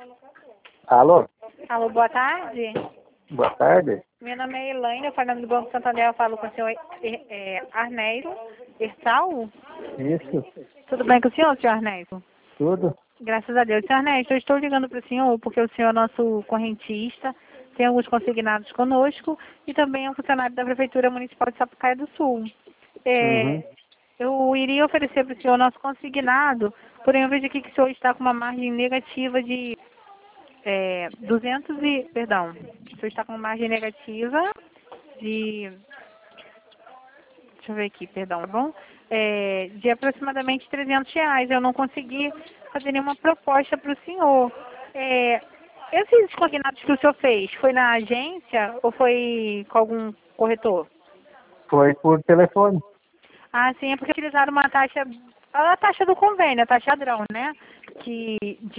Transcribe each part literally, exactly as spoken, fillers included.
Alô? Alô, boa tarde. Boa tarde. Meu nome é Elaine, eu falo do Banco Santander, eu falo com o senhor é, é, Arnésio Ersal. Isso, Tudo bem com o senhor, senhor Arnésio? tudo? Graças a Deus. Senhor Arnésio, eu estou ligando para o senhor porque o senhor é nosso correntista, tem alguns consignados conosco e também é um funcionário da Prefeitura Municipal de Sapucaia do Sul. É, Uhum. Eu iria oferecer para o senhor nosso consignado, porém eu vejo aqui que o senhor está com uma margem negativa de é, duzentos e... Perdão, o senhor está com uma margem negativa de... Deixa eu ver aqui, perdão, tá bom? É, de aproximadamente trezentos reais. Eu não consegui fazer nenhuma proposta para o senhor. É, esses consignados que o senhor fez, foi na agência ou foi com algum corretor? Foi por telefone. Ah, sim, é porque utilizaram uma taxa, a taxa do convênio, a taxa padrão, né? Que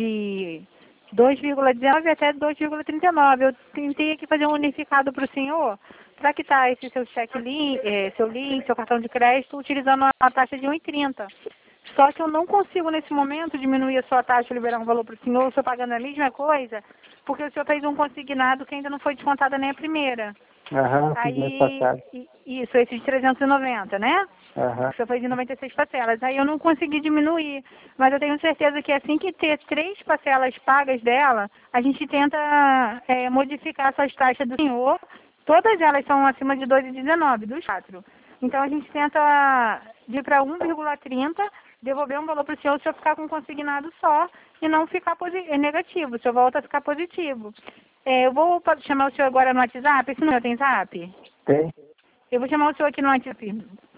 de dois vírgula dezenove até dois vírgula trinta e nove. Eu tentei aqui fazer um unificado para o senhor, para quitar esse seu cheque, link, eh, seu link, seu cartão de crédito, utilizando a taxa de um e trinta. Só que eu não consigo, nesse momento, diminuir a sua taxa e liberar um valor para o senhor, o senhor pagando a mesma coisa, porque o senhor fez um consignado que ainda não foi descontada nem a primeira. Aham, fiz mês Aí, passado. i- isso, esse de trezentos e noventa, né? Aham. O senhor fez em noventa e seis parcelas. Aí eu não consegui diminuir. Mas eu tenho certeza que assim que ter três parcelas pagas dela, a gente tenta é, modificar essas taxas do senhor. Todas elas são acima de dois vírgula dezenove, dos quatro. Então a gente tenta ir para um vírgula trinta, devolver um valor para o senhor, o senhor ficar com um consignado só e não ficar posi- é negativo. O senhor volta a ficar positivo. É, eu vou pa- chamar o senhor agora no WhatsApp. Esse número tem zap? Tem? Eu vou chamar o senhor aqui no WhatsApp,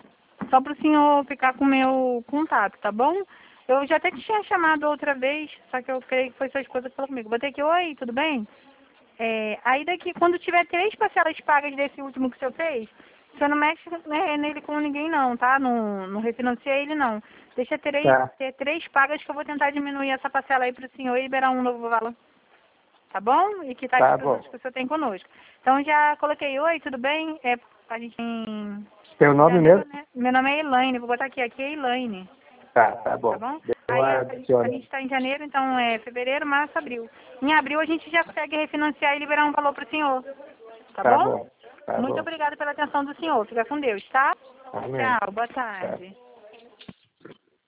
só para o senhor ficar com o meu contato, tá bom? Eu já até tinha chamado outra vez, só que eu creio que foi sua esposa que falou comigo. Botei aqui, oi, tudo bem? É, aí daqui, quando tiver três parcelas pagas desse último que o senhor fez, o senhor não mexe, né, nele com ninguém não, tá? Não, não refinancia ele não. Deixa três, Tá. ter três pagas que eu vou tentar diminuir essa parcela aí para o senhor e liberar um novo valor. Tá bom? E que tá Tá os bom. produtos que o senhor tem conosco. Então já coloquei, oi, tudo bem? É, a gente tem Seu nome janeiro, mesmo? né? Meu nome é Elaine, vou botar aqui, aqui é Elaine, Tá, tá tá bom. bom? Eu Aí a, a gente a adiciono. gente está em janeiro, então é fevereiro, março, abril. Em abril a gente já consegue refinanciar e liberar um valor para o senhor, tá Tá bom? bom. Tá Muito bom. obrigada pela atenção do senhor, fica com Deus, tá? Amém. Tchau, boa Tá. tarde.